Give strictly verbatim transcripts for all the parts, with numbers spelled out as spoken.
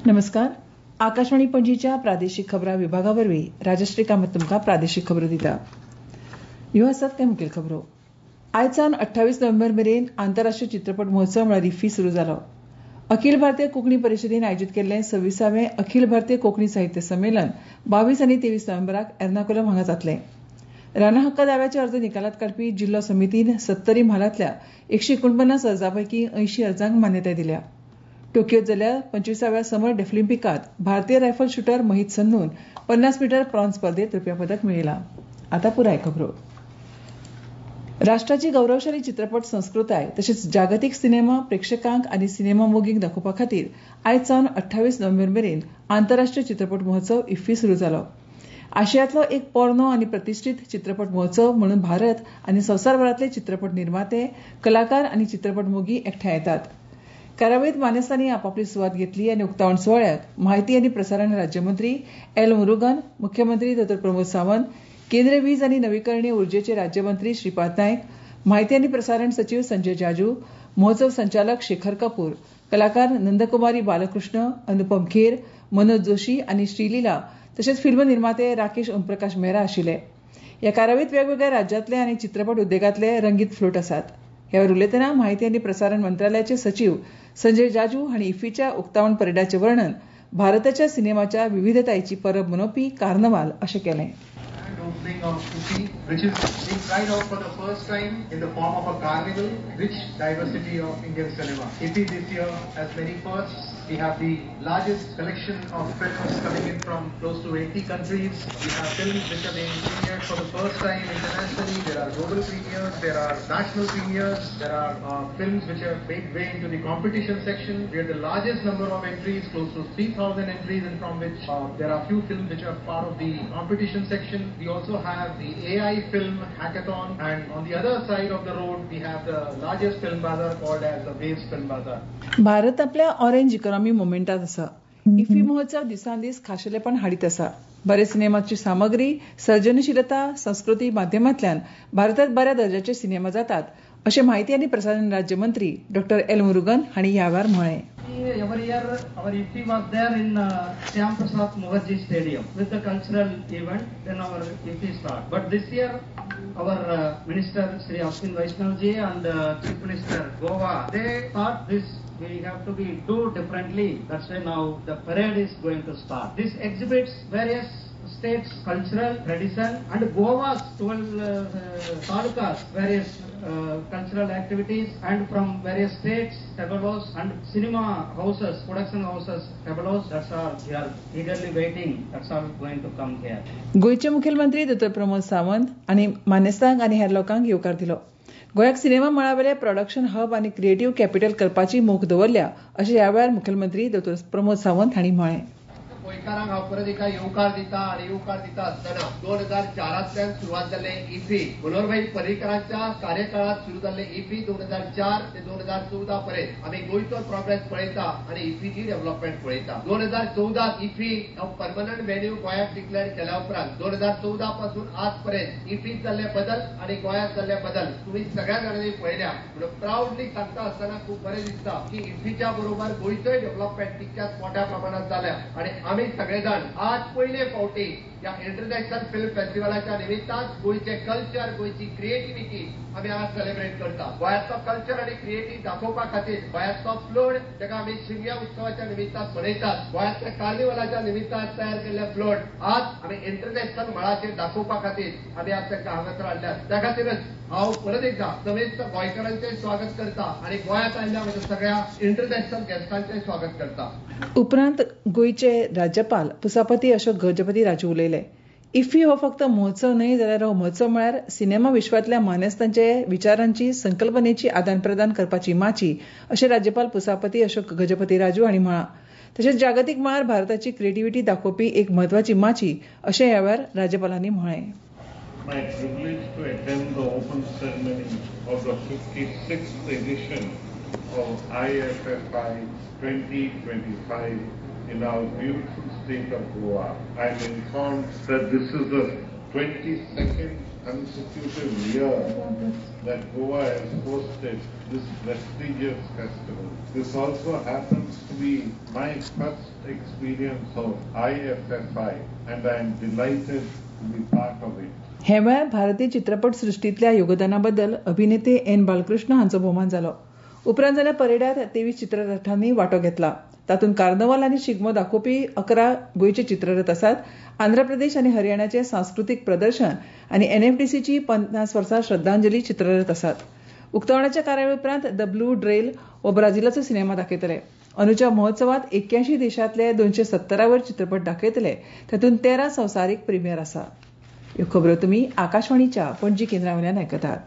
नमस्कार. आकाशवाणी पणजीच्या प्रादेशीक खबरां विभागावरवीं राजश्री कामत तुमकां प्रादेशीक खबरो दिता. ह्यो आसात कांय मुखेल खबरो. आयजसावन अठ्ठावीस नोव्हेंबर मेरेन आंतरराष्ट्रीय चित्रपट महोत्सव म्हळ्यार इफ्फी सुरू जालो. अखिल भारतीय कोंकणी परिशदेन आयोजीत केल्लें सव्वीसावें अखिल भारतीय कोंकणी साहित्य संमेलन बावीस आनी तेवीस नोव्हेंबराक एर्नाकुलम हांगा जातलें. राना हक्क दाव्याचे अर्ज निकालात काडपी जिल्लो समितीन सत्तरी म्हालांतल्या एकशे एकोणपन्नास अर्जां पैकी अंयशीं अर्जांक मान्यताय दिल्या. टोकियोत जाल्ल्या पंचवीसाव्या समर डेफलिंपिकात भारतीय रायफल शूटर मोहित सन्नून पन्नास मीटर प्रॉन्स स्पर्धेत रुप्या पदक मेळयलां. आतां पुराय खबरो. राष्ट्राची गौरवशाली चित्रपट संस्कृताय तशेंच जागतीक सिनेमा प्रेक्षकांक आनी सिनेमा मोगींक दाखोवपा खातीर आयज सावन अठ्ठावीस नोव्हेंबर मेरेन आंतरराष्ट्रीय चित्रपट महोत्सव इफ्फी सुरू जालो. आशियांतलो एक पोरनो आनी प्रतिश्ठीत चित्रपट महोत्सव म्हणून भारत आनी संवसारभरांतले चित्रपट निर्माते कलाकार आनी चित्रपट मोगी एकठांय येतात. कार्यावळींत मानेस्तांनी आपापली सुवात घेतली आनी उक्तावण सुवाळ्याक म्हायती आनी प्रसारण राज्यमंत्री एल मुरुगन, मुख्यमंत्री डॉ प्रमोद सावंत, केंद्रीय वीज आनी नवीकरणीय उर्जेचे राज्यमंत्री श्रीपाद नायक, म्हायती आनी प्रसारण सचिव संजय जाजू, महोत्सव संचालक शेखर कपूर, कलाकार नंदकुमारी बालकृष्ण, अनुपम खेर, मनोज जोशी आनी श्रीलीला तशेंच फिल्म निर्माते राकेश ओमप्रकाश मेहरा आशिल्ले. ह्या कार्यावळींत वेगवेगळ्या राज्यांतले आनी चित्रपट उद्देगांतले रंगीत फ्लोट आसात. ह्या वेळार उलयतना म्हायती आनी प्रसारण मंत्रालयाचे सचिव संजय जाजू हांणी इफ्फीच्या उक्तावण परेडाचें वर्णन भारताच्या सिनेमाच्या विविधतायेची परब मनोवपी कार्नवाल अशें केलें. Opening of IFFI, which is being tried out for the first time in the form of a carnival, rich diversity of Indian cinema. IFFI this year has many firsts. We have the largest collection of films coming in from close to eighty countries. We have films which are being premiered for the first time internationally. There are global premieres, there are national premieres, there are uh, films which have made way into the competition section. We have the largest number of entries, close to three thousand entries, and from which uh, there are few films which are part of the competition section. We also have the A I film hackathon, and on the other side of the road we have the largest film bazaar called as the Waves Film Bazaar. Bharat आपल्या orange economy मोमेंटात आसा. IFFI महोत्सव दिसान दीस खाशेलेपण हाडीत आसा. बरे सिनेमाची सामग्री, सर्जनशीलता, संस्कृती माध्यमांतल्यान भारतांत बऱ्या दर्जाचे सिनेमा जातात अशें म्हायती आनी प्रसारण राज्यमंत्री डॉ एल मुरुगन हांणी ह्या वेळार म्हळें. Every year our IFFI was there in uh, Shyam Prasad Mukherjee Stadium with the cultural event, then our IFFI start. But this year our uh, Minister Sri Ashwin Vaishnav ji and uh, Chief Minister Goa, they thought this we have to be do differently. That's why now the parade is going to start. This exhibits various states' cultural tradition and Goa's twelve uh, uh, talukas, various uh, cultural activities, and from various states, tabalos and cinema houses, production houses, tabalos. That's all we are eagerly waiting. That's all going to come here. गोयचे मुखेलमंत्री डॉ प्रमोद सावंत आनी मानेस्तांक आनी हेर लोकांक येवकार दिलो. गोंयाक cinema मळावेले production hub आनी creative capital करपाची मोख दवरल्या अशें ह्या वेळार मुखेलमंत्री डॉ प्रमोद सावंत हांणी म्हळें. गोंयकारांक हांव परत एका येवकार दिता आनी येवकार दिता आसतना दोन हजार चारांतल्यान सुरवात जाल्ले इफ्फी मनोहरभाई पर्रीकरांच्या कार्यकाळात सुरू जाल्ले इफ्फी दोन हजार चार ते दोन हजार चौदा पर्यंत आमी गोंयचो प्रोग्रेस पळयता आनी इफ्फीची डेव्हलपमेंट पळयता. दोन हजार चौदात इफ्फी परमनंट व्हेन्यू गोंयात डिक्लेअर केल्या उपरांत दोन हजार चौदा पासून आज पर्यंत इफ्फीत जाल्ले बदल आनी गोंयांत जाल्ले बदल तुम्ही सगळ्या जाणांनी पळयल्या. म्हणून प्राऊडली सांगता आसतना खूब बरें दिसता की इफ्फीच्या बरोबर गोंयचोय डेव्हलपमेंट तितक्याच मोठ्या प्रमाणात जाल्या आणि आम्ही सगळेजण आज पहिले फावटी या इंटरनॅशनल फिल्म फेस्टिवलाच्या निमित्तान गोयचे कल्चर गोयची क्रिएटिव्हिटी आम्ही आज सेलिब्रेट करता. गोंयाचो कल्चर आणि क्रिएटिव्ह दाखोवपा खातीर गोंयाचो फ्लोट जाका आमी शिगम्या उत्सवाच्या निमित्तान मनयतात, गोंयातल्या कार्निवलाच्या निमित्तान तयार केल्ले फ्लोट आज आमी इंटरनॅशनल मळाचेर दाखोवपा खातीर आमी आज तांकां हांगासर हाडल्यात. त्या खातीरच हांव परत एकदा समेस्त गोंयकारांचें स्वागत करता आणि गोंयांत आयिल्ल्या म्हज्या सगळ्या इंटरनॅशनल गेस्टांचें स्वागत करता. उपरांत गोयचे राज्यपाल पुसापती अशोक गजपती राजू उलयले. इफ्फी हो फक्त महोत्सव न्हय जाल्यार हो महोत्सव म्हळ्यार सिनेमा विश्वातल्या मानेस्तांचे विचारांची संकल्पनेची आदान प्रदान करपाची माची अशें राज्यपाल पुसापती अशोक गजपती राजू हांणी म्हळां. तशेंच जागतीक मळार भारताची क्रिएटिव्हिटी दाखोवपी एक म्हत्वाची माची अशें ह्या वेळार राज्यपालांनी म्हळें. My privilege to attend the open ceremony of the fifty-sixth edition of I F F I twenty twenty-five in our beautiful state of Goa. I am informed that this is the twenty-second consecutive year that Goa has hosted this prestigious festival. This also happens to be my first experience of I F F I, and I am delighted to be part of it. हे वेळार भारतीय चित्रपट सृष्टींतल्या योगदानाबद्दल अभिनेते N Balkrishna हांचो भोवमान जालो. उपरांत जाल्ल्या परेडात तेवीस चित्ररथांनी वांटो घेतला. तातूंत कार्नवाल आनी शिगमो दाखोवपी अकरा गोंयचे चित्ररथ आसात. आंध्र प्रदेश आनी हरियाणाचे सांस्कृतीक प्रदर्शन आनी एनएफडीसीची पन्नास वर्सां श्रद्धांजली चित्ररथ आसात. उक्तावणाच्या कार्यावळी उपरांत द ब्लू ड्रेल हो ब्राझीलाचो सिनेमा दाखयतले. अंदूच्या महोत्सवात एक्क्यायंशी देशांतले दोनशे सत्तरावर चित्रपट दाखयतले. तातूंत तेरा संवसारीक प्रिमियर आसा. ह्यो खबरो तुमी आकाशवाणीच्या पणजी केंद्रावयल्यान आयकतात.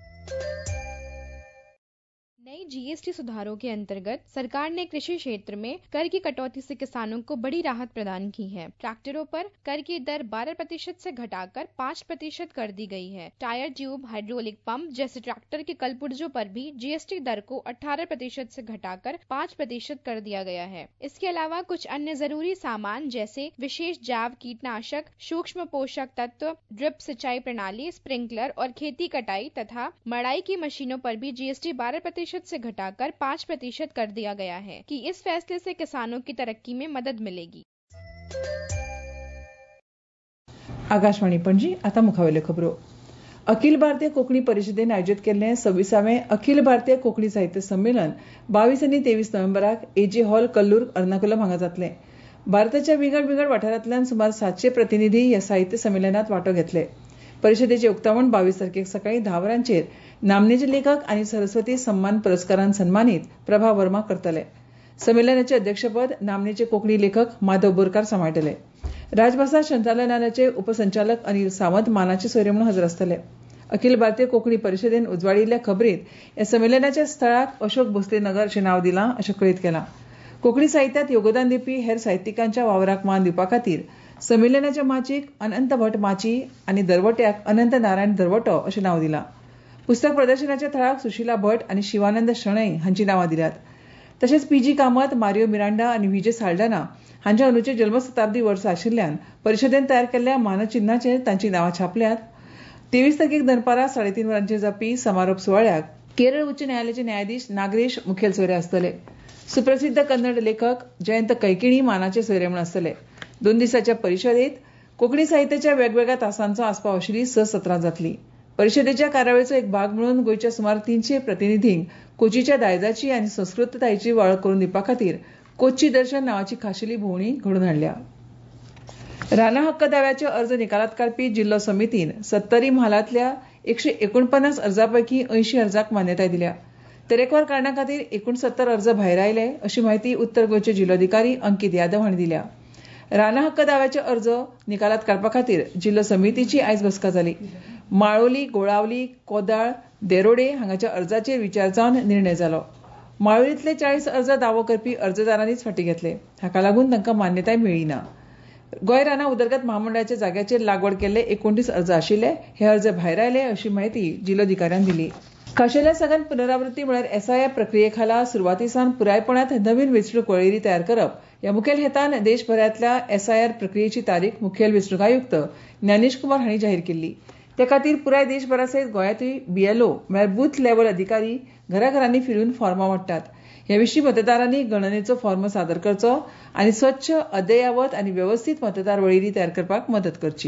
जीएसटी सुधारों के अंतर्गत सरकार ने कृषि क्षेत्र में कर की कटौती से किसानों को बड़ी राहत प्रदान की है. ट्रैक्टरों पर कर की दर बारह प्रतिशत से घटाकर पाँच प्रतिशत कर दी गई है. टायर ट्यूब, हाइड्रोलिक पंप जैसे ट्रैक्टर के कलपुर्जों पर भी जीएसटी दर को अठारह प्रतिशत से घटाकर पाँच प्रतिशत कर दिया गया है. इसके अलावा कुछ अन्य जरूरी सामान जैसे विशेष जैव कीटनाशक, सूक्ष्म पोषक तत्व, ड्रिप सिंचाई प्रणाली, स्प्रिंकलर और खेती कटाई तथा मड़ाई की मशीनों पर भी जीएसटी बारह प्रतिशत से घटाकर पाँच प्रतिशत कर दिया गया है कि इस फैसले से किसानों की तरक्की में मदद मिलेगी. आकाशवाणी पणजी. आता मुखावेल्यो खबरो. अखिल भारतीय कोंकणी परिशदेन आयोजीत केल्लें सव्वीसावें अखिल भारतीय कोंकणी साहित्य संमेलन बावीस आनी तेवीस नोव्हेंबराक एजे हॉल कल्लूर एर्नाकुलम हांगा जातलें. भारताच्या विंगड विंगड वाठारांतल्यान सुमार सातशे प्रतिनिधी ह्या साहित्य संमेलनात वांटो घेतले. परिशदेचे उक्तावण बावीस तारखेक सकाळी धा वरांचेर नामनेचे लेखक आनी सरस्वती सन्मान पुरस्कारान सन्मानीत प्रभा वर्मा करतले. संमेलनाचे अध्यक्षपद नामनेचे कोंकणी लेखक माधव बोरकार सांबाळटले. राजभाषा संचालनालयाचे उपसंचालक अनिल सावंत मानाचे सोयरे म्हणून हजर आसतले. अखिल भारतीय कोंकणी परिशदेन उजवाडिल्ल्या खबरीत ह्या संमेलनाच्या स्थळाक अशोक भोसले नगर अशें नांव दिलां अशें कळीत केलां. कोंकणी साहित्यांत योगदान दिवपी हेर साहित्यिकांच्या वावराक मान दिवपा खातीर संमेलनाच्या माचीक अनंत भट माची आनी दरवट्याक अनंत नारायण दरवटो अशें नांव दिलां. पुस्तक प्रदर्शनाच्या थळाक सुशीला भट आनी शिवानंद शणै हांची नांवां दिल्यात. तशेंच पीजी कामत, मारियो मिरांडा आनी विजय साल्डाना हांच्या अंदूचे जल्मशताब्दी वर्स आशिल्ल्यान परिशदेन तयार केल्ल्या मानचिन्हाचेर तांची नांवां छापल्यात. तेवीस तारखेक दनपारां साडेतीन वरांचेर जावपी समारोप सुवाळ्याक केरळ उच्च न्यायालयाचे न्यायाधीश नागरेश मुखेल सोयरे आसतले. सुप्रसिद्ध कन्नड लेखक जयंत कैकिणी मानाचे सोयरे म्हूण आसतले. दोन दिसाच्या परिशदेंत कोंकणी साहित्याच्या वेगवेगळ्या तासांचो आस्पाव आशिल्ली स सत्रां जातली. परिशदेच्या कार्यावळीचो एक भाग म्हणून गोंयच्या सुमार तीनशे प्रतिनिधींक कोचीच्या दायजाची आनी संस्कृततायेची वळख करून दिवपा खातीर कोच्ची दर्शन नांवाची खाशेली भोंवडी घडोवन हाडल्या. राना हक्क दाव्याचे अर्ज निकालात काडपी जिल्लो समितीन सत्तरी म्हालांतल्या एकशे एकोणपन्नास अर्जां पैकी अंयशी अर्जांक मान्यताय दिल्या. तरेकवार कारणां खातीर एकोणसत्तर अर्ज भायर आयले अशी माहिती उत्तर गोंयचे जिल्लोधिकारी अंकीत यादव हांणी दिल्या. राना हक्क दाव्याचे अर्ज निकालात काडपा खातीर जिल्लो समितीची आयज बसका जाली. माळोली, गोळावली, कोदाळ, देरोडे हांगाच्या अर्जाचेर विचार जावन निर्णय जालो. माळोलींतले चाळीस अर्ज दावो करपी अर्जदारांनीच फाटीं घेतले. हाका लागून तांकां मान्यताय मेळ्ळी ना. गोंय राना उदरगत महामंडळाच्या जाग्याचेर लागवड केल्ले एकोणतीस अर्ज आशिल्ले. हे अर्ज भायर आयले अशी माहिती जिल्लोधिकाऱ्यान दिली. खाशेल्या सगळ्यान पुनरावृत्ती म्हळ्यार एसआयआर प्रक्रिये खाला सुरवातीसान पुरायपणांत नवीन वेंचणूक वळेरी तयार करप ह्या मुखेल हेतान देशभरांतल्या एसआयआर प्रक्रियेची तारीख मुखेल वेंचणूक आयुक्त ज्ञानेश कुमार हांणी जाहीर केल्ली. ते खातीर पुराय देशभरा सयत गोंयांतूय बीएलओ म्हळ्यार बूथ लेव्हल अधिकारी घराघरांनी फिरून फॉर्मां वांट्टात. ह्या विशीं मतदारांनी गणनेचो फॉर्म सादर करचो आनी स्वच्छ, अद्ययावत आनी वेवस्थीत मतदार वळेरी तयार करपाक मदत करची.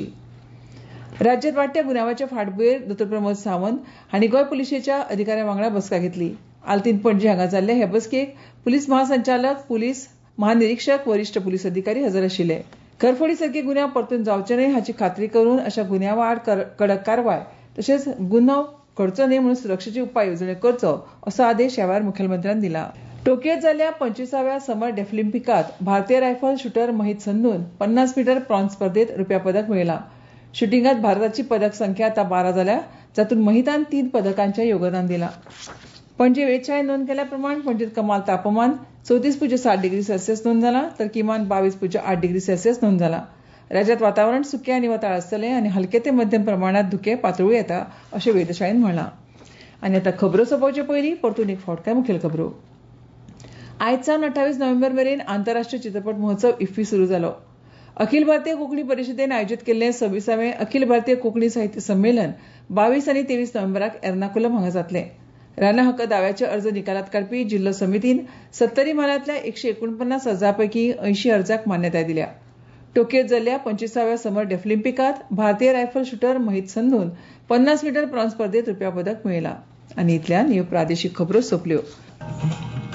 राज्यांत वाडट्या गुन्यांवाच्या फाटभुंयेर दोतोर प्रमोद सावंत हांणी गोंय पुलिसेच्या अधिकाऱ्यां वांगडा बसका घेतली. आल्तीन पणजी हांगा जाल्ले हे बसकेक पुलीस महासंचालक, पुलीस महानिरीक्षक, वरिश्ठ पुलीस अधिकारी हजर आशिल्ले. घरफोडी सारखे गुन्यांव परतून जावचे न्हय हाची खात्री करून अशा गुन्यांवा आड कडक कारवाय तशेंच गुन्हो घडचो न्हय म्हणून सुरक्षेचे उपाय येवजण्यो करचो असो आदेश ह्या वेळार मुखेलमंत्र्यान दिला. टोकियोत जाल्ल्या पंचवीसाव्या समर डेफलिम्पिकात भारतीय रायफल शूटर मोहित संधून पन्नास मीटर प्रॉन्स स्पर्धेत रुप्या पदक मेळयलां. शुटिंगात भारताची पदक संख्या आता बारा जाल्या, जातूंत मोहितान तीन पदकांचें योगदान दिलां. पणजे वेधशाळेन नोंद केल्या प्रमाण पणजेत कमाल तापमान चवतीस पुज्य सात डिग्री सेल्सियस नोंद जालां तर किमान बावीस पुज्य आठ डिग्री सेल्सियस नोंद जालां. राज्यांत वातावरण सुकें आनी वताळ आसतलें आनी हलके ते मध्यम प्रमाणात धुकें पातळूय येता अशें वेधशाळेन म्हळां. आनी आतां खबरो सोंपोवचे पयलीं परतून एक फावट मुखेल खबरो. आयज सावन अठ्ठावीस नोव्हेंबर मेरेन आंतरराष्ट्रीय चित्रपट महोत्सव इफ्फी सुरू जालो. अखिल भारतीय कोंकणी परिशदेन आयोजीत केल्ले सव्वीसावें अखिल भारतीय कोंकणी साहित्य संमेलन बावीस आनी तेवीस नोव्हेंबराक एर्नाकुलम हांगा जातलें. रान हक्क दाव्याचे अर्ज निकालात काडपी जिल्लो समितीन सत्तरी मालांतल्या एकशे एकोणपन्नास अर्जांपैकी ऐंशी अर्जांक मान्यताय दिल्या. टोकयोत जाल्ल्या पंचवीसाव्या समर डेफलिंपिकात भारतीय रायफल शूटर मोहित संधून पन्नास मीटर प्रॉन्स स्पर्धेत रुप्या पदक मेळयलां. आनी इतल्यान ह्यो प्रादेशीक खबरो सोंपल्यो.